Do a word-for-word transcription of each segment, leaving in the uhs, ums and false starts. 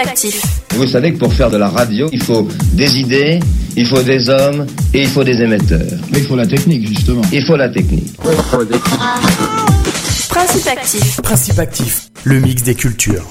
Actif. Vous savez que pour faire de la radio, il faut des idées, il faut des hommes et il faut des émetteurs. Mais il faut la technique, justement. Il faut la technique. Principe Actif. Principe Actif, le mix des cultures.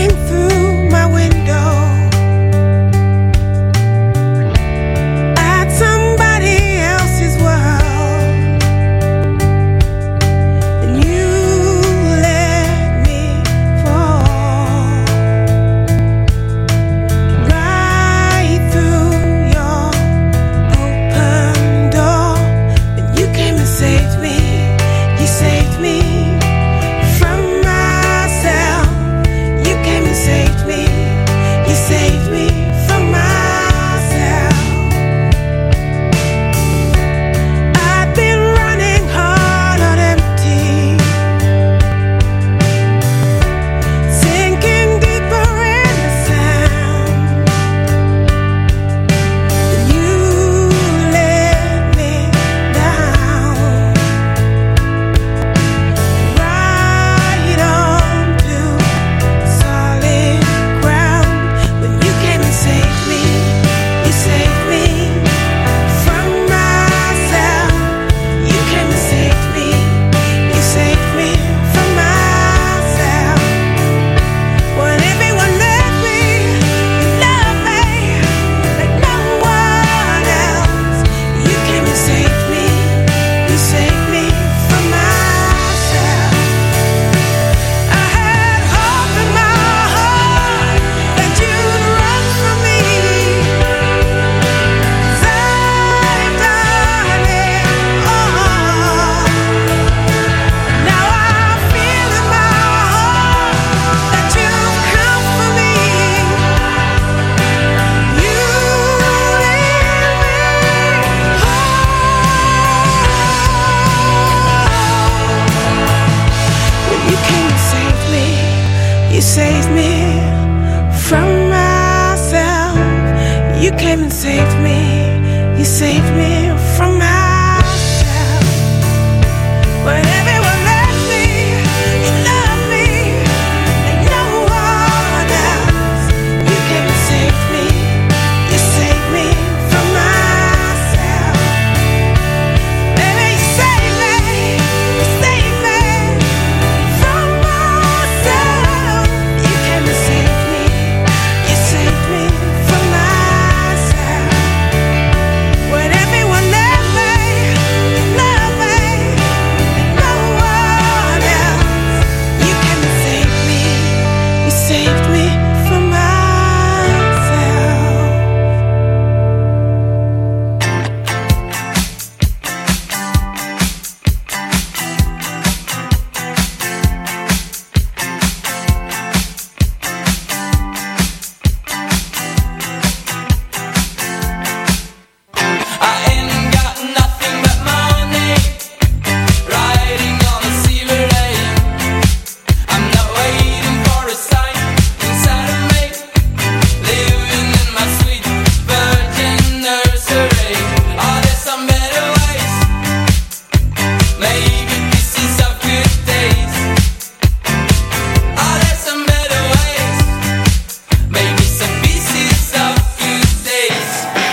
I'd You came and saved me. You saved me from myself. When everyone left me, you loved me like no one else. You came and saved me. You saved me from myself. Baby, you saved me. You saved me from myself. You came and saved me. You saved me from myself. When everyone left me, you loved me like no one else. You came and saved me. You saved me from myself. I ain't got nothing but money, riding on a silver lane. I'm not waiting for a sign inside of me, living in my sweet virgin nursery. Are there some better ways? Maybe pieces of good days. Are there some better ways? Maybe some pieces of good days.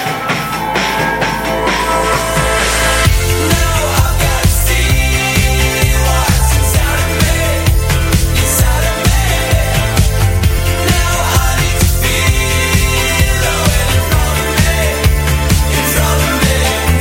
Now I've got to see what's inside of me, inside of me. Now I need to feel the wind in front of me, in front of me.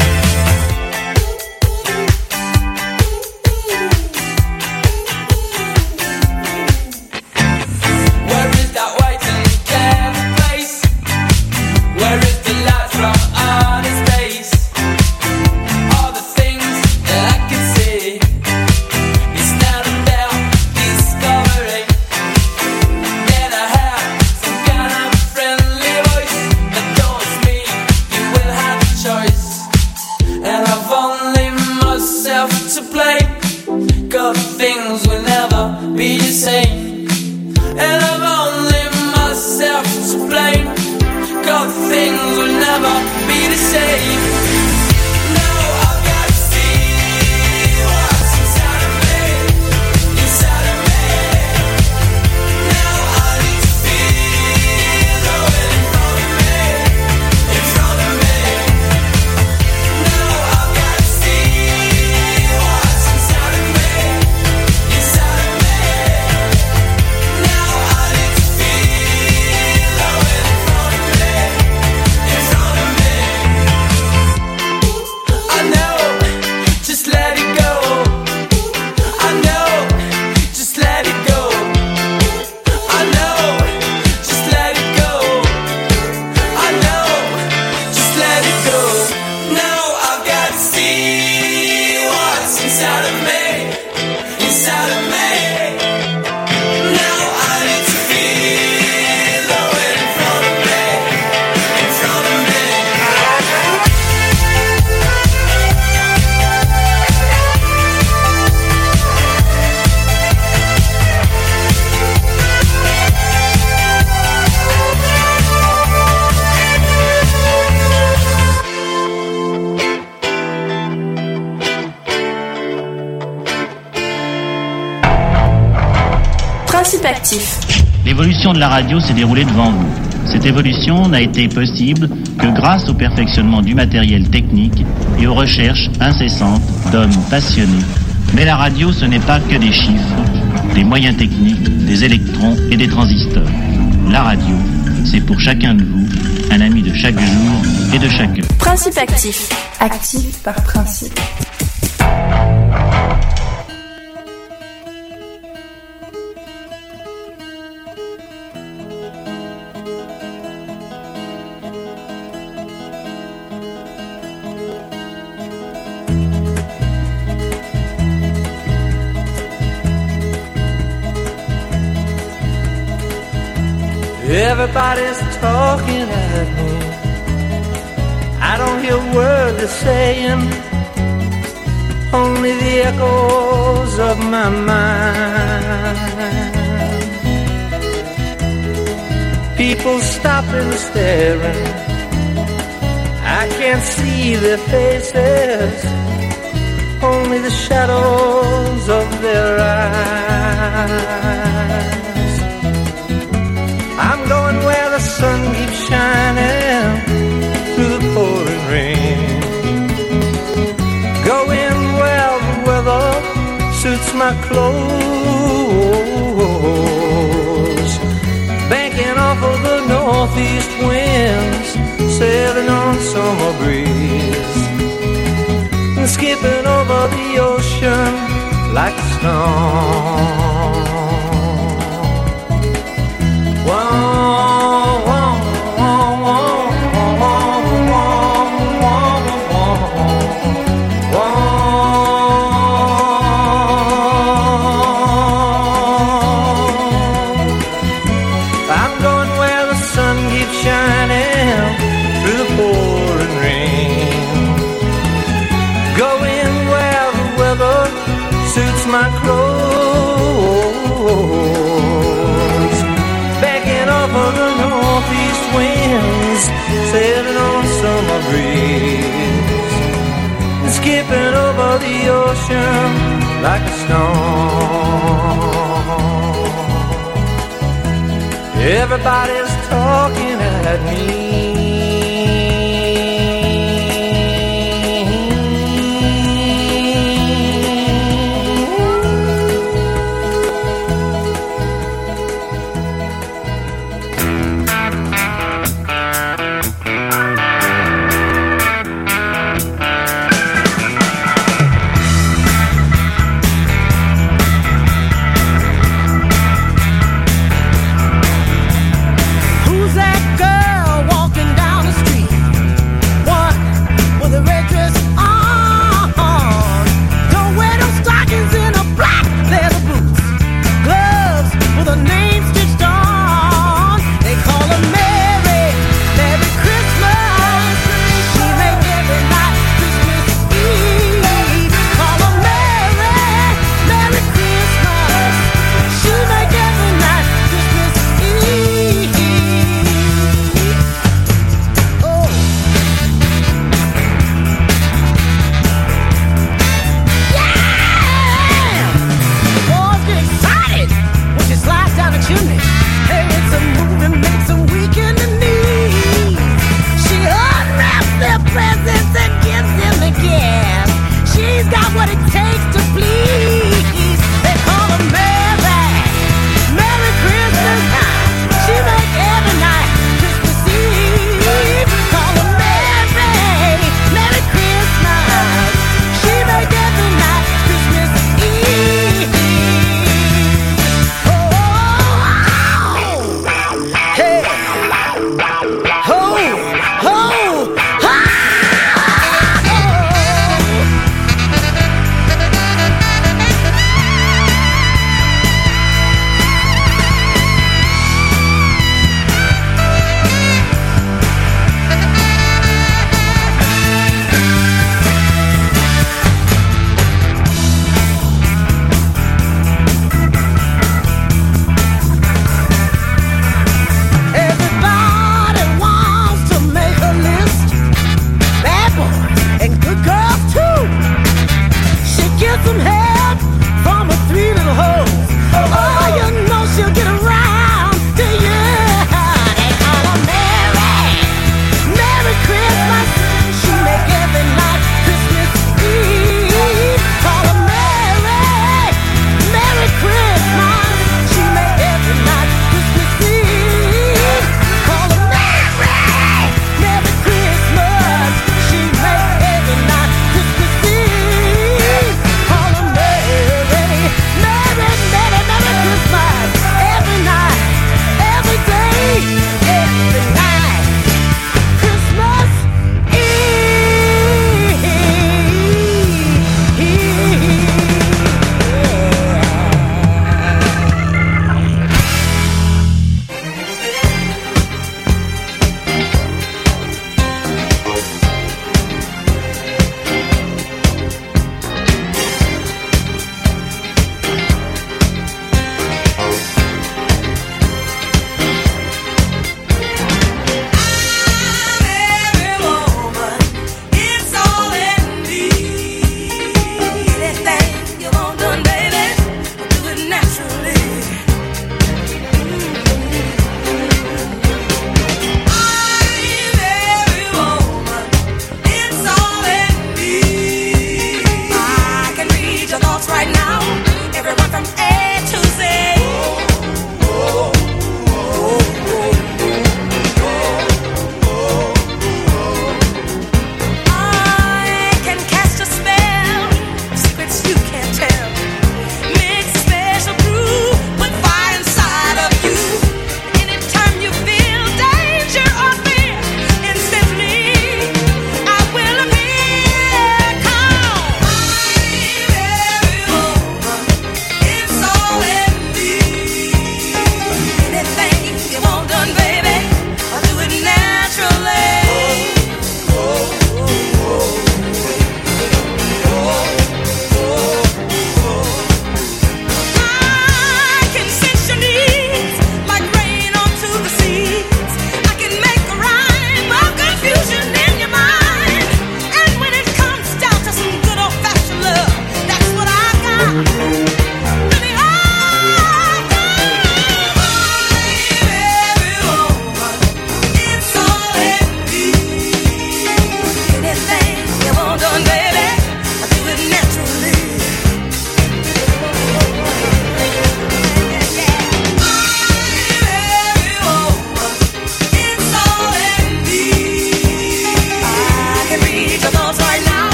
Where is that white and clear place? Where is the light from outer space? All the things that I can see, it's not about discovery. Then I have some kind of friendly voice that tells me you will have a choice. And I've only myself to blame, 'cause things will never be the same. And I've only myself to blame, 'cause things will never be the same. Now I've got to see what's inside of me, inside of me. Now I need to feel the wind in front of me, in front of me. Now I've got to see what's inside of me, inside of me. Now I need to feel the wind in front of me, in front of me. I know, just let it go. I know, just let it go. I know, just let it go. I know, just let it go. Now I've got to see what's inside of me, inside of me. Now I need to feel the wind in front of me, in front of me. Principe actif. L'évolution de la radio s'est déroulée devant vous. Cette évolution n'a été possible que grâce au perfectionnement du matériel technique et aux recherches incessantes d'hommes passionnés. Mais la radio, ce n'est pas que des chiffres, des moyens techniques, des électrons et des transistors. La radio, c'est pour chacun de vous un ami de chaque jour et de chaque heure. Principe actif. Actif par principe. Everybody's talking at me. I don't hear a word they're saying, only the echoes of my mind. People stopping, staring, can't see their faces, only the shadows of their eyes. I'm going where the sun keeps shining through the pouring rain, going where the weather suits my clothes, banking off of the northeast winds, sailing on summer breeze, and skipping over the ocean like a stone. Whoa, whoa, whoa, whoa, whoa, whoa, whoa, I'm going where the sun keeps shining through the pouring rain, going where the weather suits my clothes, backing off of the northeast winds, sailing on summer breeze, and skipping over the ocean like a stone. Everybody's talking at me, Who's that girl walking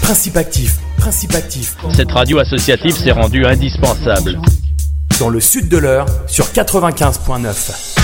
Principe actif, principe actif. Cette radio associative s'est rendue indispensable. Dans le sud de l'Eure, sur quatre-vingt-quinze virgule neuf.